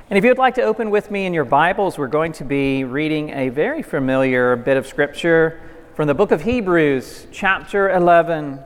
And if you'd like to open with me in your Bibles, we're going to be reading a very familiar bit of Scripture from the book of Hebrews, chapter 11.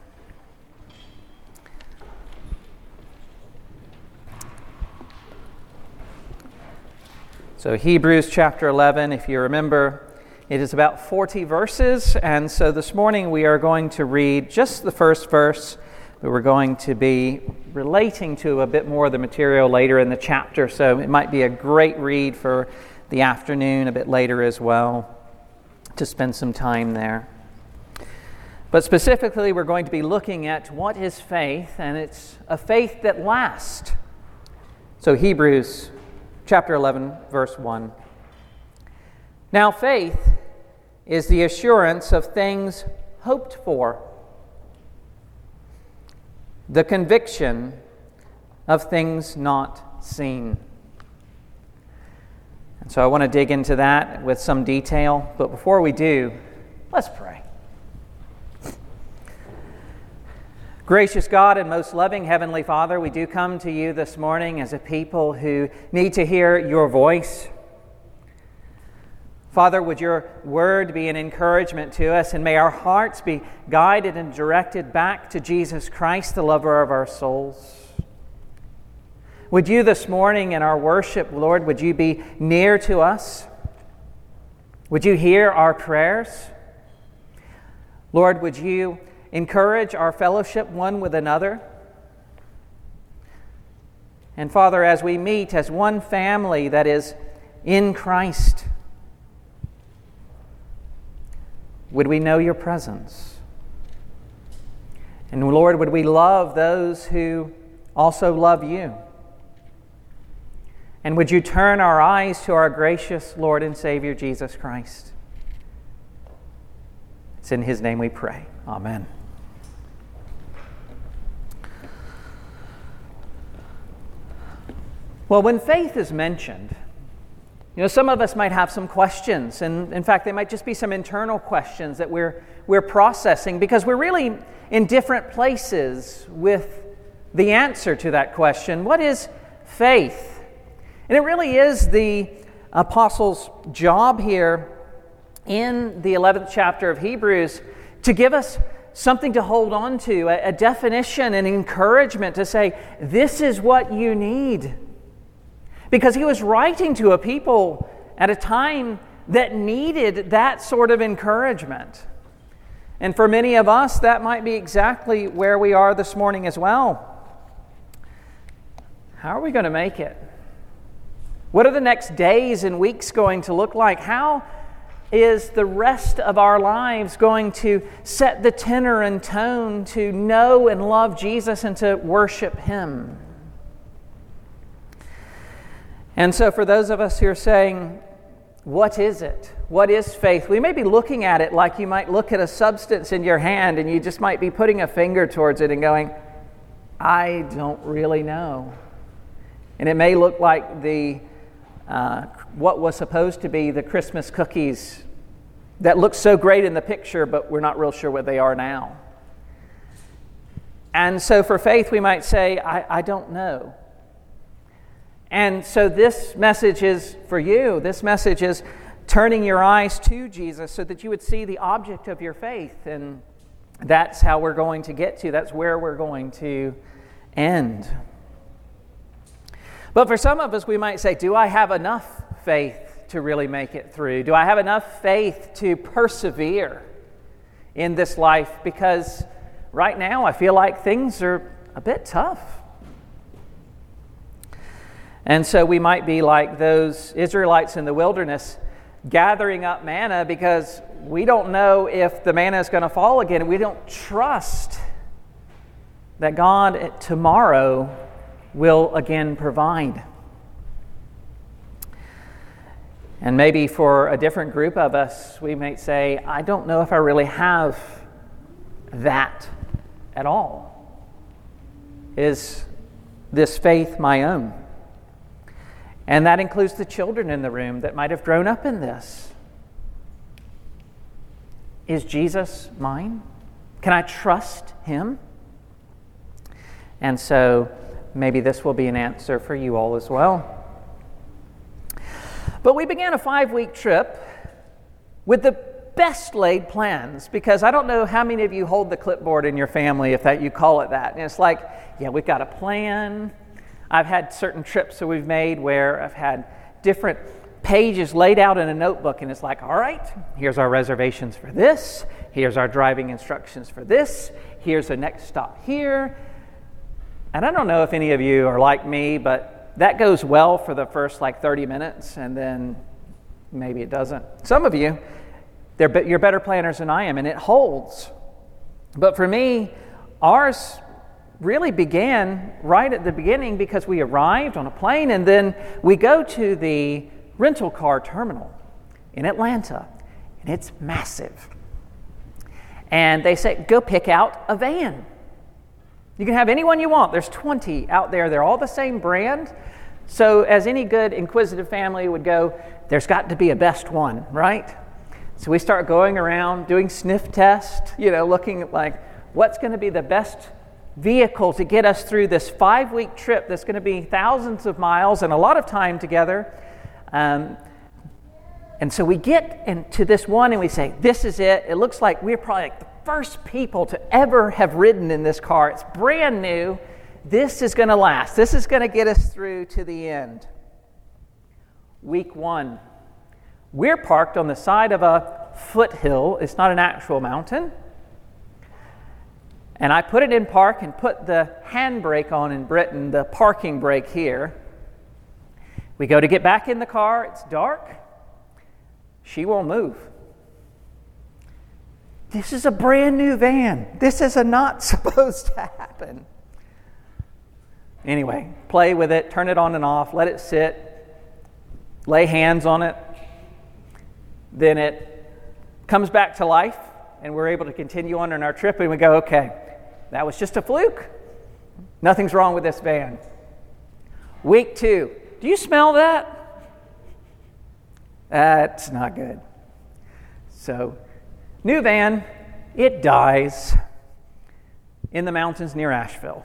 So Hebrews chapter 11, if you remember, it is about 40 verses, and so this morning we are going to read just the first verse, but we're going to be relating to a bit more of the material later in the chapter, so it might be a great read for the afternoon a bit later as well, to spend some time there. But specifically, we're going to be looking at what is faith, and it's a faith that lasts. So Hebrews chapter 11, verse 1. Now faith is the assurance of things hoped for, the conviction of things not seen. And so I want to dig into that with some detail, but before we do, let's pray. Gracious God and most loving Heavenly Father, we do come to you this morning as a people who need to hear your voice. Father, would your word be an encouragement to us, and may our hearts be guided and directed back to Jesus Christ, the lover of our souls. Would you this morning in our worship, Lord, would you be near to us? Would you hear our prayers? Lord, would you encourage our fellowship one with another? And Father, as we meet as one family that is in Christ, would we know your presence? And Lord, would we love those who also love you? And would you turn our eyes to our gracious Lord and Savior, Jesus Christ? It's in His name we pray. Amen. Well, when faith is mentioned, some of us might have some questions, and in fact, they might just be some internal questions that we're processing because we're really in different places with the answer to that question. What is faith? And it really is the apostle's job here in the 11th chapter of Hebrews to give us something to hold on to, a definition, an encouragement to say, this is what you need. Because he was writing to a people at a time that needed that sort of encouragement. And for many of us, that might be exactly where we are this morning as well. How are we going to make it? What are the next days and weeks going to look like? How is the rest of our lives going to set the tenor and tone to know and love Jesus and to worship Him? And so for those of us who are saying, what is it? What is faith? We may be looking at it like you might look at a substance in your hand and you just might be putting a finger towards it and going, I don't really know. And it may look like what was supposed to be the Christmas cookies that look so great in the picture, but we're not real sure what they are now. And so for faith, we might say, I don't know. And so this message is for you. This message is turning your eyes to Jesus so that you would see the object of your faith. And that's how we're going to get to. That's where we're going to end. But for some of us, we might say, do I have enough faith to really make it through? Do I have enough faith to persevere in this life? Because right now I feel like things are a bit tough. And so we might be like those Israelites in the wilderness gathering up manna because we don't know if the manna is going to fall again, and we don't trust that God tomorrow will again provide. And maybe for a different group of us, we might say, I don't know if I really have that at all. Is this faith my own? And that includes the children in the room that might have grown up in this. Is Jesus mine? Can I trust Him? And so maybe this will be an answer for you all as well. But we began a 5-week trip with the best laid plans, because I don't know how many of you hold the clipboard in your family, if that you call it that. And it's like, yeah, we've got a plan. I've had certain trips that we've made where I've had different pages laid out in a notebook, and it's like, all right, here's our reservations for this. Here's our driving instructions for this. Here's the next stop here. And I don't know if any of you are like me, but that goes well for the first 30 minutes, and then maybe it doesn't. Some of you, you're better planners than I am, and it holds. But for me, ours really began right at the beginning, because we arrived on a plane, and then we go to the rental car terminal in Atlanta, and it's massive. And they say, go pick out a van. You can have any one you want. There's 20 out there. They're all the same brand. So as any good inquisitive family would go, there's got to be a best one, right? So we start going around doing sniff tests, looking at what's going to be the best vehicle to get us through this 5-week trip that's going to be thousands of miles and a lot of time together. And so we get into this one and we say, this is it. It looks like we're probably the first people to ever have ridden in this car. It's brand new. This is going to last. This is going to get us through to the end. Week 1. We're parked on the side of a foothill. It's not an actual mountain. And I put it in park and put the handbrake on in Britain, the parking brake here. We go to get back in the car. It's dark. She won't move. This is a brand new van. This is not supposed to happen. Anyway, play with it, turn it on and off, let it sit, lay hands on it. Then it comes back to life, and we're able to continue on our trip, and we go, okay, that was just a fluke. Nothing's wrong with this van. Week 2. Do you smell that? That's not good. So, new van, it dies in the mountains near Asheville.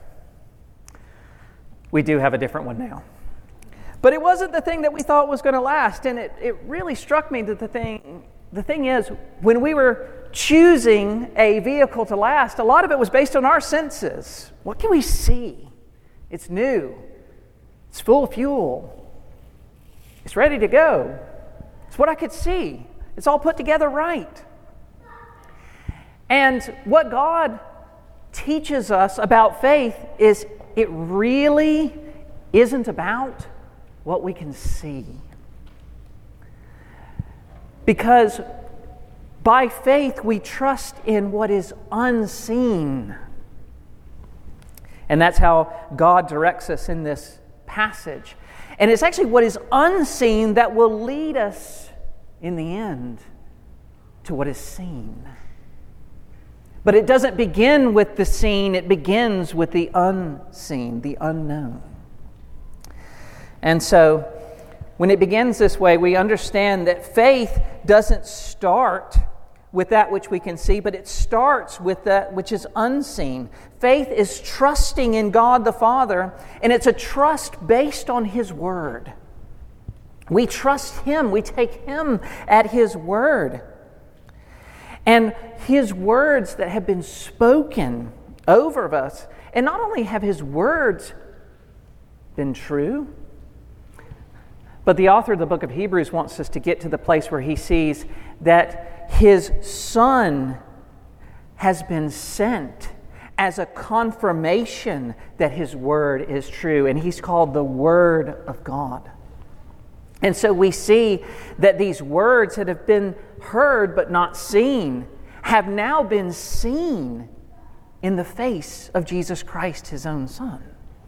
We do have a different one now. But it wasn't the thing that we thought was going to last, and it really struck me that the thing is, when we were choosing a vehicle to last, a lot of it was based on our senses. What can we see? It's new. It's full of fuel. It's ready to go. It's what I could see. It's all put together right. And what God teaches us about faith is it really isn't about what we can see. Because by faith we trust in what is unseen. And that's how God directs us in this passage. And it's actually what is unseen that will lead us in the end to what is seen. But it doesn't begin with the seen, it begins with the unseen, the unknown. And so, when it begins this way, we understand that faith doesn't start with that which we can see, but it starts with that which is unseen. Faith is trusting in God the Father, and it's a trust based on His Word. We trust Him, we take Him at His Word. And His words that have been spoken over us, and not only have His words been true, but the author of the book of Hebrews wants us to get to the place where he sees that His Son has been sent as a confirmation that His Word is true, and He's called the Word of God. And so we see that these words that have been heard but not seen have now been seen in the face of Jesus Christ, His own Son.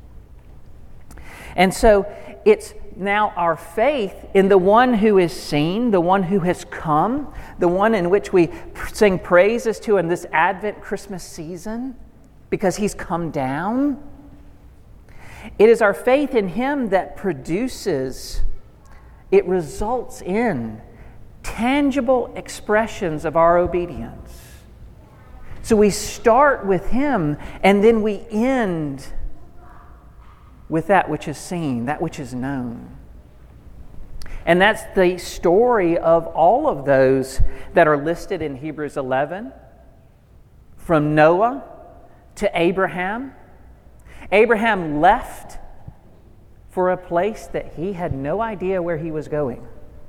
And so it's now our faith in the one who is seen, the one who has come, the one in which we sing praises to in this Advent Christmas season, because He's come down. It is our faith in Him that produces, it results in tangible expressions of our obedience. So we start with Him, and then we end with that which is seen, that which is known. And that's the story of all of those that are listed in Hebrews 11, from Noah to Abraham. Abraham left for a place that he had no idea where he was going.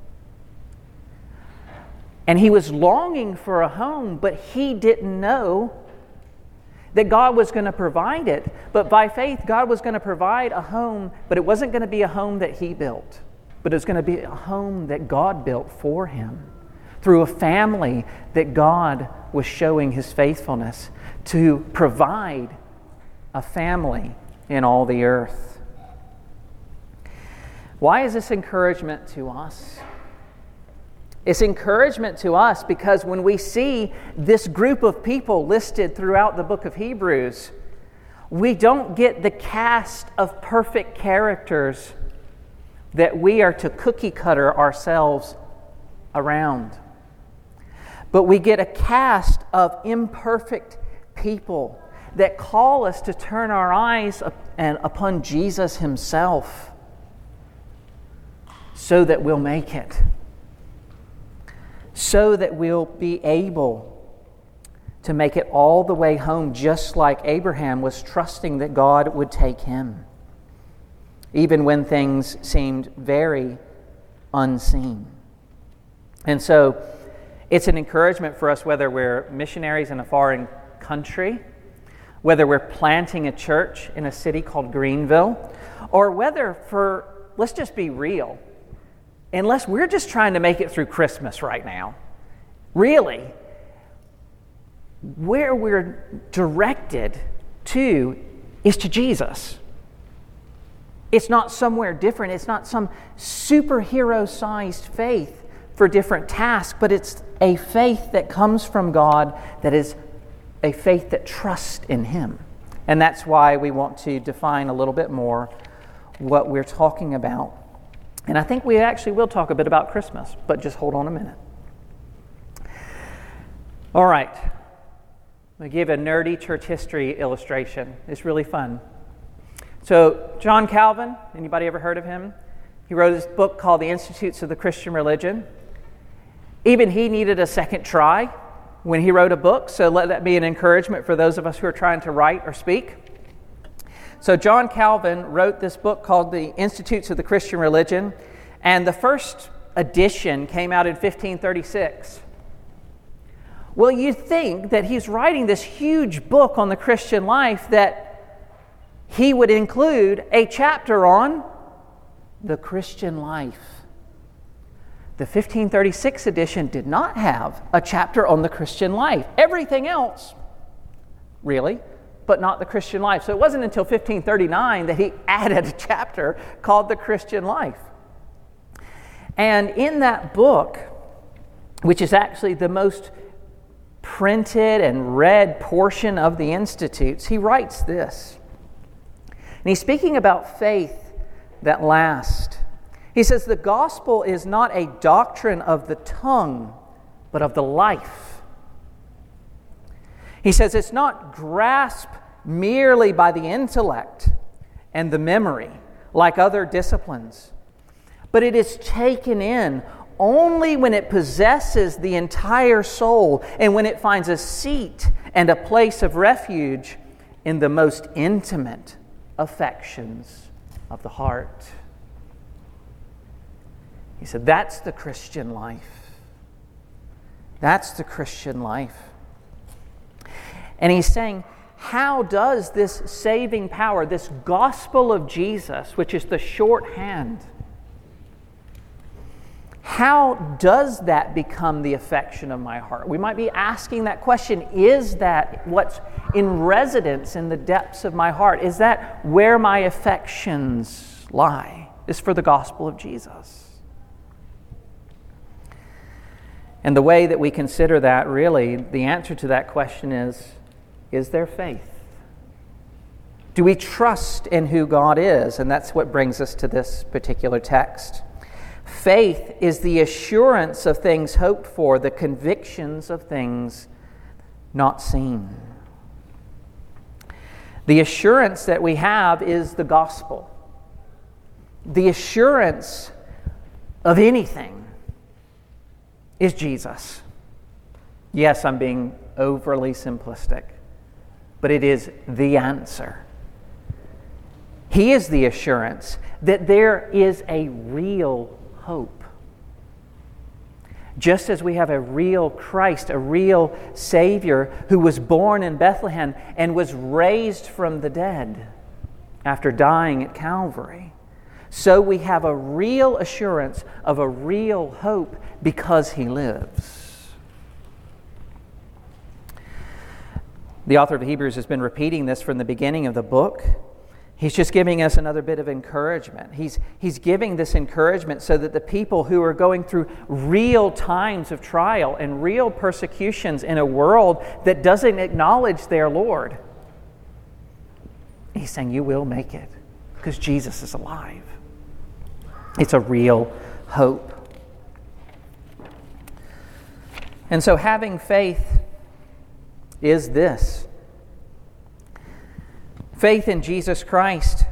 And he was longing for a home, but he didn't know that God was going to provide it. But by faith, God was going to provide a home, but it wasn't going to be a home that he built, but it was going to be a home that God built for him through a family that God was showing his faithfulness to provide a family in all the earth. Why is this encouragement to us? It's encouragement to us because when we see this group of people listed throughout the book of Hebrews, we don't get the cast of perfect characters that we are to cookie cutter ourselves around. But we get a cast of imperfect people that call us to turn our eyes upon Jesus himself so that we'll make it. So that we'll be able to make it all the way home, just like Abraham was trusting that God would take him, even when things seemed very unseen. And so it's an encouragement for us, whether we're missionaries in a foreign country, whether we're planting a church in a city called Greenville, or whether let's just be real, unless we're just trying to make it through Christmas right now, really, where we're directed to is to Jesus. It's not somewhere different. It's not some superhero-sized faith for different tasks, but it's a faith that comes from God, that is a faith that trusts in him. And that's why we want to define a little bit more what we're talking about. And I think we actually will talk a bit about Christmas, but just hold on a minute. All right. I'm going to give a nerdy church history illustration. It's really fun. So, John Calvin, anybody ever heard of him? He wrote this book called The Institutes of the Christian Religion. Even he needed a second try when he wrote a book, so let that be an encouragement for those of us who are trying to write or speak. So John Calvin wrote this book called The Institutes of the Christian Religion, and the first edition came out in 1536. Well, you'd think that he's writing this huge book on the Christian life that he would include a chapter on the Christian life. The 1536 edition did not have a chapter on the Christian life. Everything else, really, but not the Christian life. So it wasn't until 1539 that he added a chapter called The Christian Life. And in that book, which is actually the most printed and read portion of the Institutes, he writes this. And he's speaking about faith that lasts. He says, the gospel is not a doctrine of the tongue, but of the life. He says it's not grasped merely by the intellect and the memory, like other disciplines, but it is taken in only when it possesses the entire soul and when it finds a seat and a place of refuge in the most intimate affections of the heart. He said, that's the Christian life. That's the Christian life. And he's saying, how does this saving power, this gospel of Jesus, which is the shorthand, how does that become the affection of my heart? We might be asking that question, is that what's in residence in the depths of my heart? Is that where my affections lie? Is for the gospel of Jesus. And the way that we consider that, really, the answer to that question is there faith? Do we trust in who God is? And that's what brings us to this particular text. Faith is the assurance of things hoped for, the convictions of things not seen. The assurance that we have is the gospel. The assurance of anything is Jesus. Yes, I'm being overly simplistic, but it is the answer. He is the assurance that there is a real hope. Just as we have a real Christ, a real Savior who was born in Bethlehem and was raised from the dead after dying at Calvary, so we have a real assurance of a real hope because He lives. The author of Hebrews has been repeating this from the beginning of the book. He's just giving us another bit of encouragement. He's giving this encouragement so that the people who are going through real times of trial and real persecutions in a world that doesn't acknowledge their Lord, He's saying, you will make it because Jesus is alive. It's a real hope. And so having faith is this. Faith in Jesus Christ.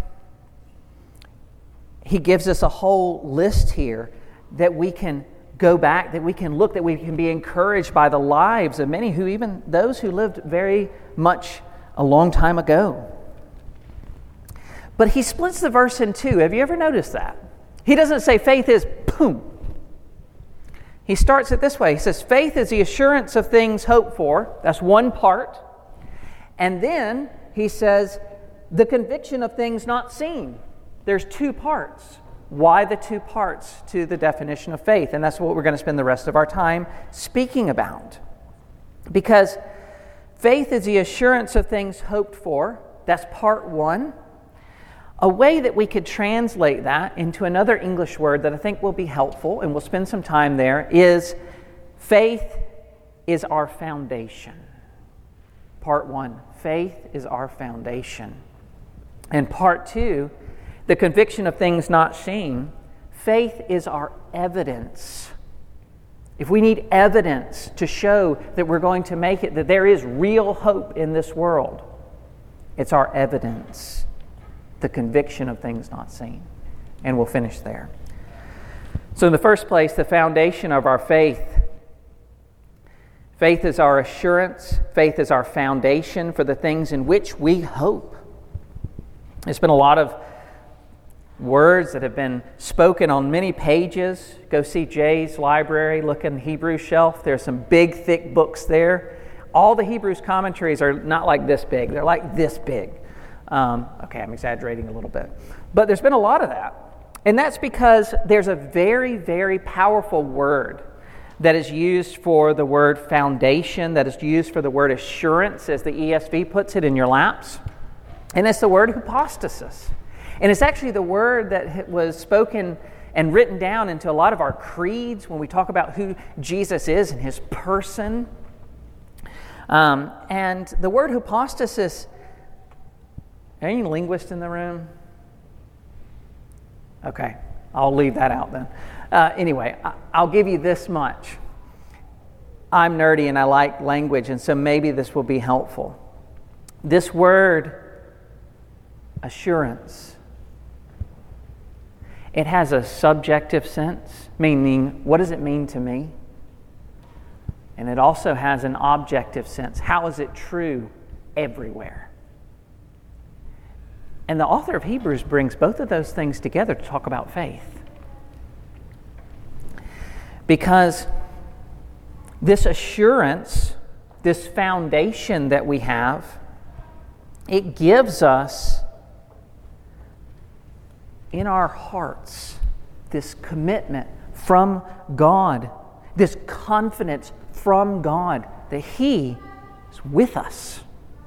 He gives us a whole list here that we can go back, that we can look, that we can be encouraged by the lives of many who, even those who lived very much a long time ago. But he splits the verse in two. Have you ever noticed that? He doesn't say faith is boom. He starts it this way. He says faith is the assurance of things hoped for. That's one part. And then he says the conviction of things not seen. There's two parts. Why the two parts to the definition of faith? And that's what we're going to spend the rest of our time speaking about. Because faith is the assurance of things hoped for. That's part one. A way that we could translate that into another English word that I think will be helpful, and we'll spend some time there, is faith is our foundation. Part one, faith is our foundation. And part two, the conviction of things not seen, faith is our evidence. If we need evidence to show that we're going to make it, that there is real hope in this world, it's our evidence. The conviction of things not seen. And we'll finish there. So in the first place, the foundation of our faith. Faith is our assurance. Faith is our foundation for the things in which we hope. There's been a lot of words that have been spoken on many pages. Go see Jay's library, look in the Hebrew shelf. There's some big, thick books there. All the Hebrews commentaries are not like this big. They're like this big. Okay, I'm exaggerating a little bit. But there's been a lot of that. And that's because there's a very, very powerful word that is used for the word foundation, that is used for the word assurance, as the ESV puts it in your laps. And it's the word hypostasis. And it's actually the word that was spoken and written down into a lot of our creeds when we talk about who Jesus is and His person. And the word hypostasis, are any linguists in the room? Okay, I'll leave that out then. Anyway, I'll give you this much. I'm nerdy and I like language, and so maybe this will be helpful. This word, assurance, it has a subjective sense, meaning what does it mean to me? And it also has an objective sense. How is it true everywhere? And the author of Hebrews brings both of those things together to talk about faith. Because this assurance, this foundation that we have, it gives us in our hearts this commitment from God, this confidence from God that He is with us.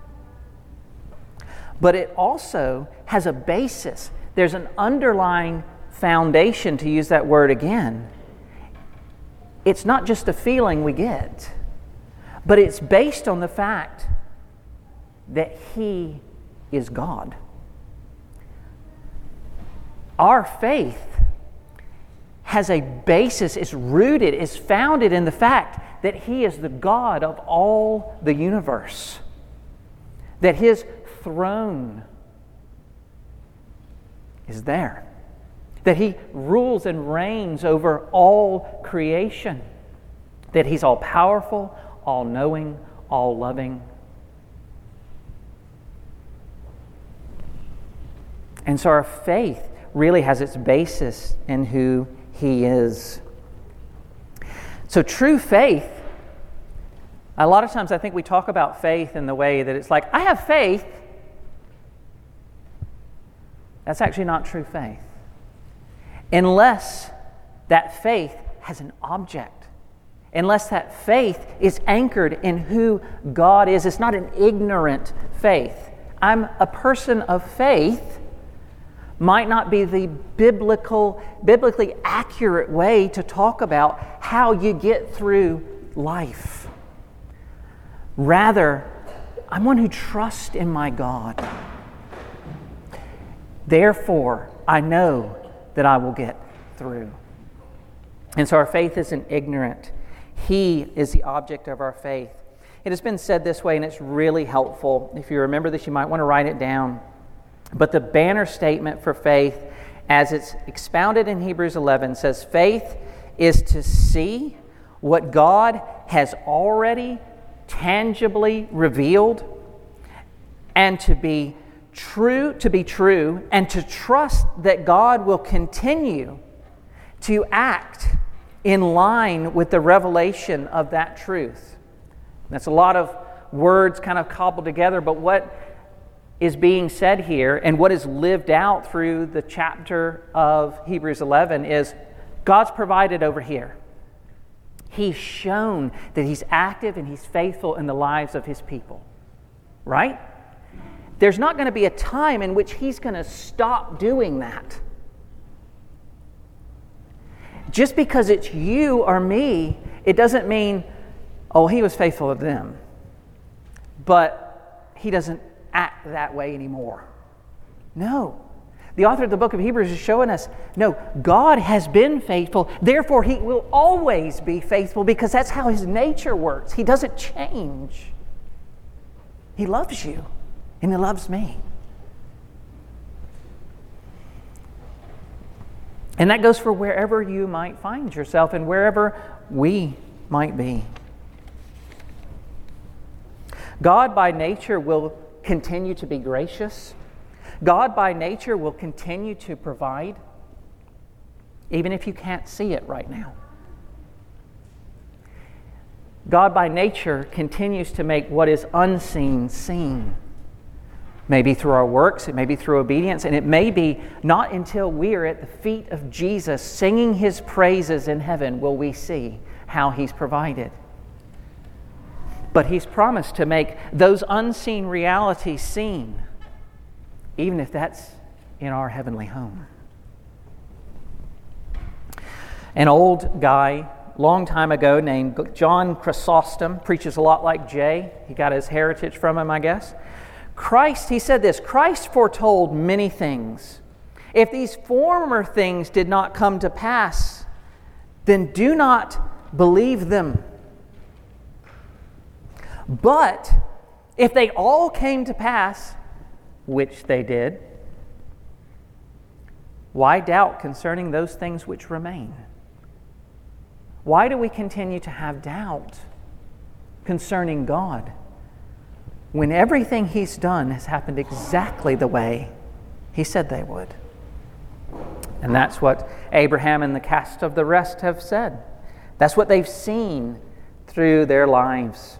But it also has a basis. There's an underlying foundation, to use that word again. It's not just a feeling we get, but it's based on the fact that He is God. Our faith has a basis, it's rooted, it's founded in the fact that He is the God of all the universe. That His throne is there. that He rules and reigns over all creation, that He's all-powerful, all-knowing, all-loving. And so our faith really has its basis in who He is. So true faith, a lot of times I think we talk about faith in the way that it's like, I have faith. That's actually not true faith. Unless that faith has an object. Unless that faith is anchored in who God is. It's not an ignorant faith. I'm a person of faith might not be the biblically accurate way to talk about how you get through life. Rather, I'm one who trusts in my God. Therefore, I know that I will get through. And so our faith isn't ignorant. He is the object of our faith. It has been said this way, and it's really helpful. If you remember this, you might want to write it down. But the banner statement for faith, as it's expounded in Hebrews 11, says faith is to see what God has already tangibly revealed, and to be true, and to trust that God will continue to act in line with the revelation of that truth. That's a lot of words kind of cobbled together, but what is being said here and what is lived out through the chapter of Hebrews 11 is God's provided over here. He's shown that He's active and He's faithful in the lives of His people. Right? There's not going to be a time in which He's going to stop doing that. Just because it's you or me, it doesn't mean, oh, He was faithful to them. But He doesn't act that way anymore. No. The author of the book of Hebrews is showing us, no, God has been faithful, therefore He will always be faithful because that's how His nature works. He doesn't change. He loves you and He loves me. And that goes for wherever you might find yourself and wherever we might be. God by nature will continue to be gracious. God by nature will continue to provide, even if you can't see it right now. God by nature continues to make what is unseen seen. Maybe through our works, it may be through obedience, and it may be not until we are at the feet of Jesus singing His praises in heaven will we see how He's provided. But He's promised to make those unseen realities seen, even if that's in our heavenly home. An old guy, long time ago, named John Chrysostom, preaches a lot like Jay. He got his heritage from him, I guess. He said this, Christ foretold many things. If these former things did not come to pass, then do not believe them. But if they all came to pass, which they did, why doubt concerning those things which remain? Why do we continue to have doubt concerning God when everything He's done has happened exactly the way He said they would? And that's what Abraham and the cast of the rest have said. That's what they've seen through their lives.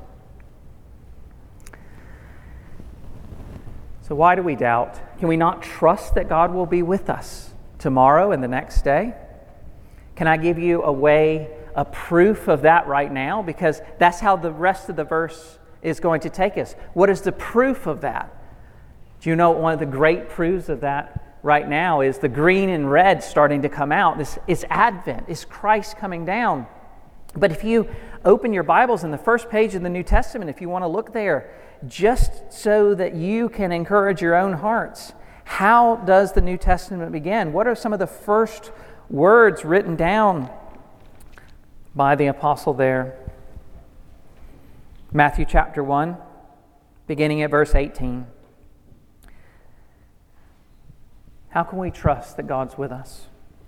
So why do we doubt? Can we not trust that God will be with us tomorrow and the next day? Can I give you a proof of that right now? Because that's how the rest of the verse is going to take us. What is the proof of that? Do you know one of the great proofs of that right now is the green and red starting to come out? This is Advent, is Christ coming down. But if you open your Bibles in the first page of the New Testament, if you want to look there, just so that you can encourage your own hearts, how does the New Testament begin? What are some of the first words written down by the apostle there? Matthew chapter 1, beginning at verse 18. How can we trust that God's with us?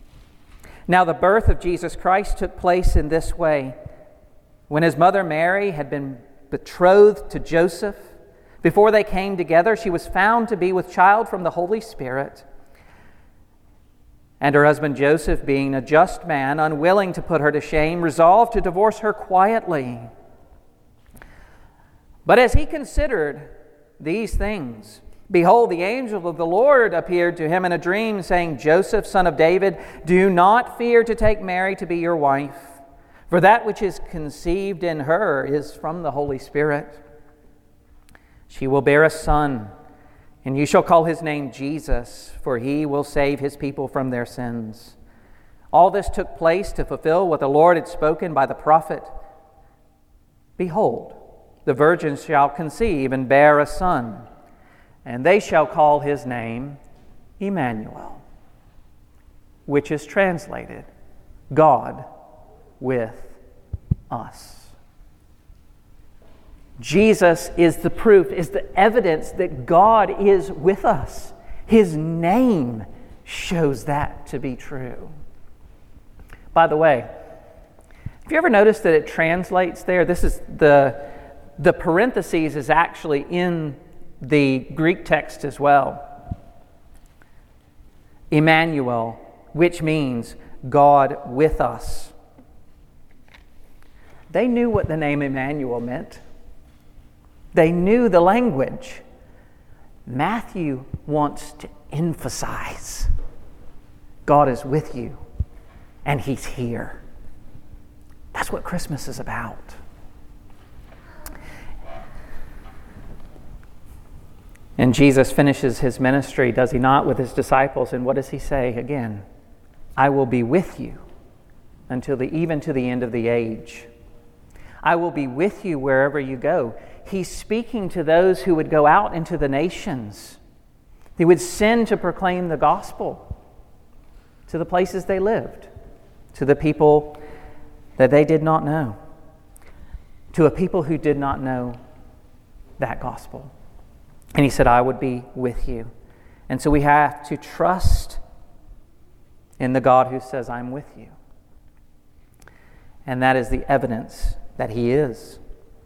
Now the birth of Jesus Christ took place in this way. When his mother Mary had been betrothed to Joseph, before they came together, she was found to be with child from the Holy Spirit. And her husband Joseph, being a just man, unwilling to put her to shame, resolved to divorce her quietly. But as he considered these things, behold, the angel of the Lord appeared to him in a dream, saying, Joseph, son of David, do not fear to take Mary to be your wife, for that which is conceived in her is from the Holy Spirit. She will bear a son, and you shall call his name Jesus, for he will save his people from their sins. All this took place to fulfill what the Lord had spoken by the prophet. Behold, the virgin shall conceive and bear a son, and they shall call his name Emmanuel, which is translated, God with us. Jesus is the proof, is the evidence that God is with us. His name shows that to be true. By the way, have you ever noticed that it translates there? This is the parentheses is actually in the Greek text as well. Emmanuel, which means God with us. They knew what the name Emmanuel meant. They knew the language. Matthew wants to emphasize God is with you and He's here. That's what Christmas is about. And Jesus finishes His ministry, does He not, with His disciples? And what does He say again? I will be with you even to the end of the age. I will be with you wherever you go. He's speaking to those who would go out into the nations. He would send to proclaim the gospel to the places they lived, to the people that they did not know, to a people who did not know that gospel. And He said, I would be with you. And so we have to trust in the God who says, I'm with you. And that is the evidence that He is.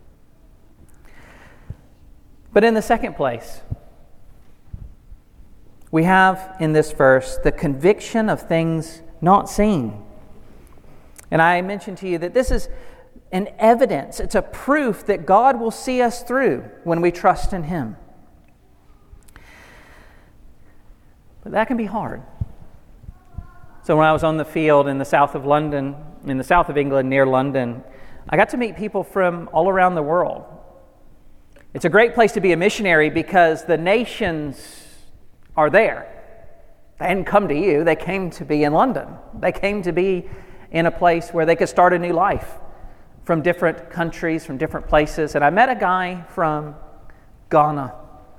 But in the second place, we have in this verse the conviction of things not seen. And I mentioned to you that this is an evidence, it's a proof that God will see us through when we trust in Him. But that can be hard. So when I was on the field in the south of London, in the south of England near London, I got to meet people from all around the world. It's a great place to be a missionary because the nations are there. They hadn't come to you, they came to be in London. They came to be in a place where they could start a new life from different countries, from different places. And I met a guy from Ghana.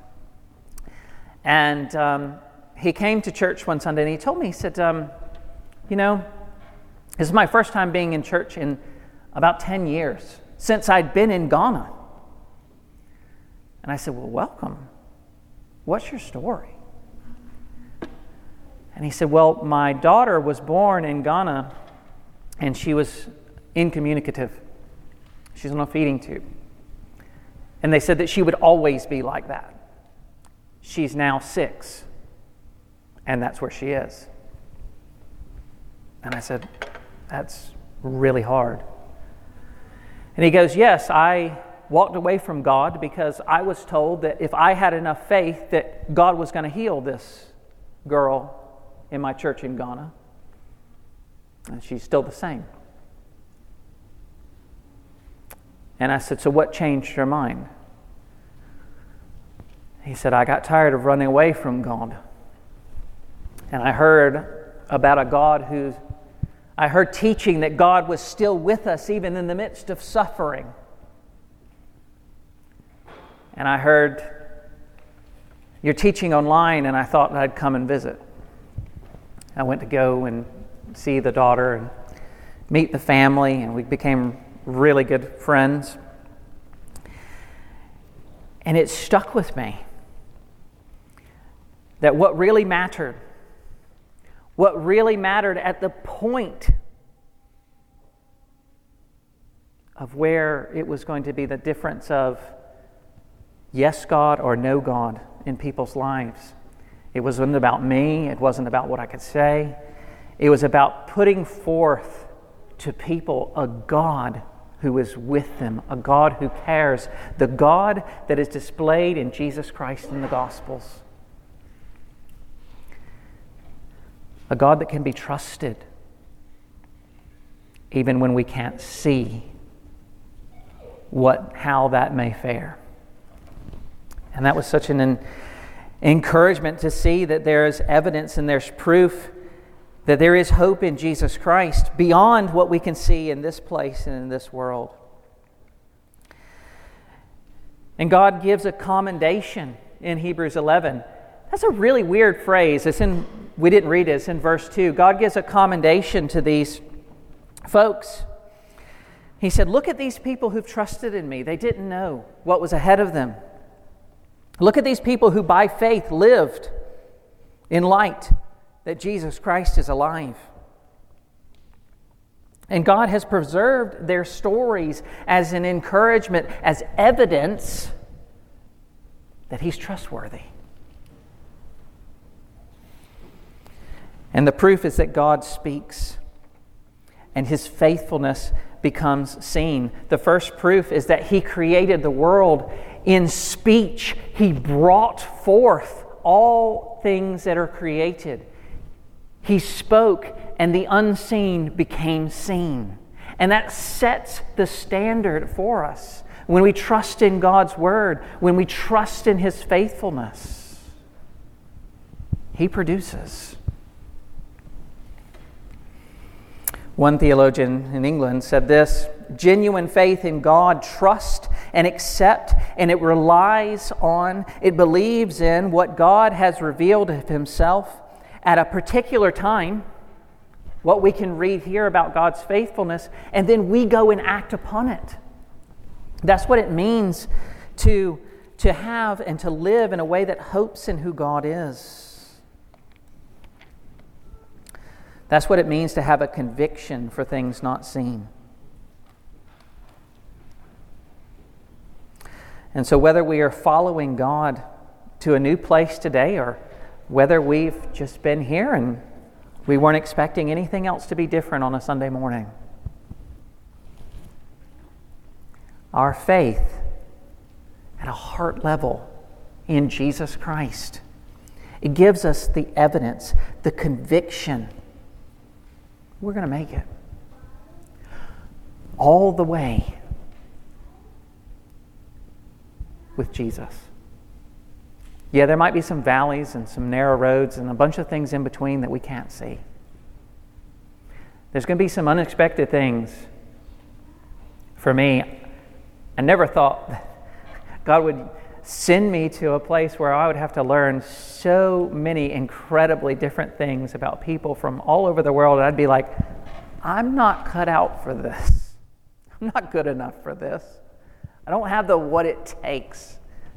And he came to church one Sunday and he told me, he said, this is my first time being in church in about 10 years, since I'd been in Ghana. And I said, well, welcome. What's your story? And he said, well, my daughter was born in Ghana and she was incommunicative. She's on a feeding tube. And they said that she would always be like that. She's now 6, and that's where she is. And I said, that's really hard. And he goes, yes, I walked away from God because I was told that if I had enough faith that God was going to heal this girl in my church in Ghana. And she's still the same. And I said, so what changed your mind? He said, I got tired of running away from God. And I heard about a God I heard teaching that God was still with us even in the midst of suffering. And I heard your teaching online, and I thought I'd come and visit. I went to go and see the daughter and meet the family, and we became really good friends. And it stuck with me that what really mattered what really mattered at the point of where it was going to be the difference of yes, God, or no, God in people's lives. It wasn't about me. It wasn't about what I could say. It was about putting forth to people a God who is with them, a God who cares, the God that is displayed in Jesus Christ in the Gospels. A God that can be trusted even when we can't see how that may fare. And that was such an encouragement to see that there's evidence and there's proof that there is hope in Jesus Christ beyond what we can see in this place and in this world. And God gives a commendation in Hebrews 11. That's a really weird phrase. We didn't read it. It's in verse 2. God gives a commendation to these folks. He said, look at these people who've trusted in me. They didn't know what was ahead of them. Look at these people who by faith lived in light that Jesus Christ is alive. And God has preserved their stories as an encouragement, as evidence that He's trustworthy. And the proof is that God speaks and His faithfulness becomes seen. The first proof is that He created the world in speech. He brought forth all things that are created. He spoke and the unseen became seen. And that sets the standard for us. When we trust in God's Word, when we trust in His faithfulness, He produces. One theologian in England said this: genuine faith in God trusts and accepts, and it relies on, it believes in what God has revealed of Himself at a particular time, what we can read here about God's faithfulness, and then we go and act upon it. That's what it means to have and to live in a way that hopes in who God is. That's what it means to have a conviction for things not seen. And so whether we are following God to a new place today, or whether we've just been here and we weren't expecting anything else to be different on a Sunday morning, our faith at a heart level in Jesus Christ, it gives us the evidence, the conviction. We're going to make it all the way with Jesus. Yeah, there might be some valleys and some narrow roads and a bunch of things in between that we can't see. There's going to be some unexpected things. For me, I never thought God would send me to a place where I would have to learn so many incredibly different things about people from all over the world. And I'd be like, I'm not cut out for this. I'm not good enough for this. I don't have the what it takes.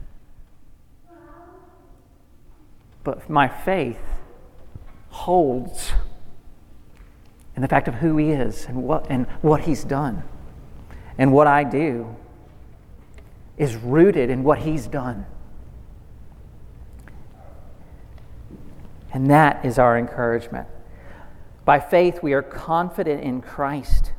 But my faith holds in the fact of who He is and what He's done. And what I do is rooted in what He's done. And that is our encouragement. By faith, we are confident in Christ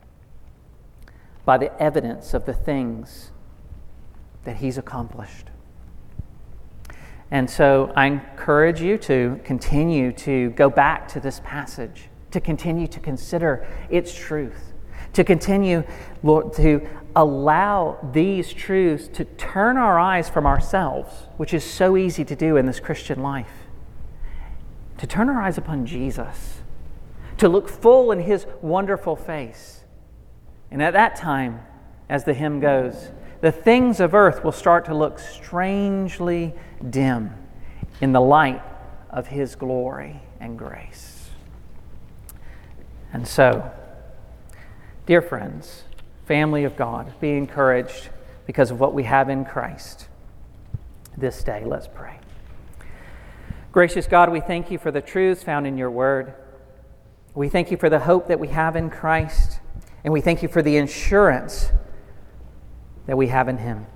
by the evidence of the things that He's accomplished. And so I encourage you to continue to go back to this passage, to continue to consider its truth, to continue, Lord, to allow these truths to turn our eyes from ourselves, which is so easy to do in this Christian life, to turn our eyes upon Jesus, to look full in His wonderful face. And at that time, as the hymn goes, the things of earth will start to look strangely dim in the light of His glory and grace. And so, dear friends, family of God, be encouraged because of what we have in Christ this day. Let's pray. Gracious God, we thank You for the truths found in Your Word. We thank you for the hope that we have in Christ, and we thank you for the assurance that we have in him.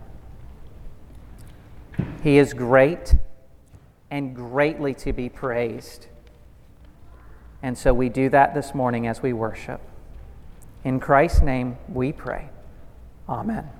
He is great and greatly to be praised. And so we do that this morning as we worship. In Christ's name we pray. Amen.